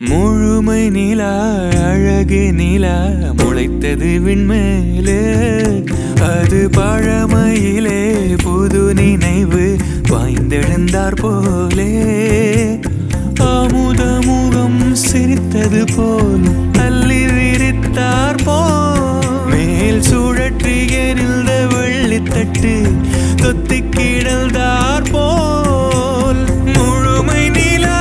முழுமை நிலா அழகு நிலா முளைத்தது விண்மேலே. அது பழமையிலே புது நினைவு வாய்ந்தெழுந்தார் போலே. அமுத முகம் சிரித்தது போல் அள்ளி விரித்தார் போல். மேல் சுழற்றி எரிந்த வெள்ளித்தட்டு தொத்தி கிடந்தார் போல். முழுமை நிலா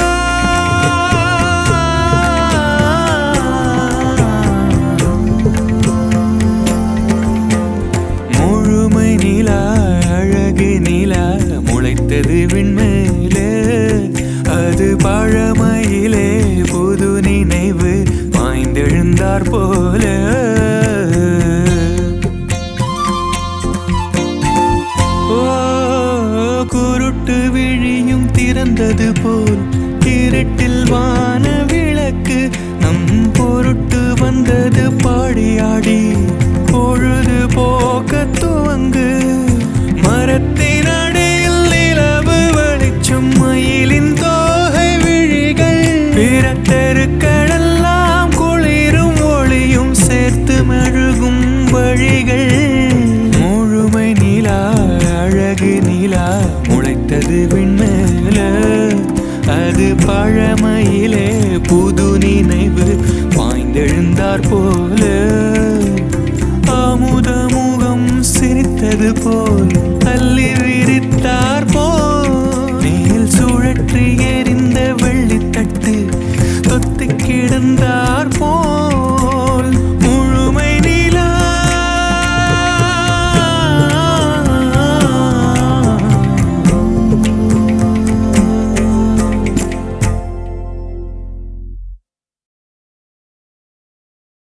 முழுமை நிலா அழகு நிலா முளைத்தது விண்மேலே. அது பழமையிலே புது நினைவு வாய்ந்தெழுந்தார் போல. குருட்டு விழியும் திறந்தது போல் இருட்டில் வான விளக்கு நம் பொருட்டு வந்தது பாடியாடி பொழுது போக்க துவங்கு. மரத்தின் அடியில் நிலவு வெளிச்சம் மயிலின் தோகை விழிகள் பிறத்தெருக்களெல்லாம் குளிரும் ஒளியும் சேர்த்து மெழுகும் வழிகள். முழுமை நிலா அழகு நிலா முளைத்தது விண்மேலே. அது பழமையிலே புது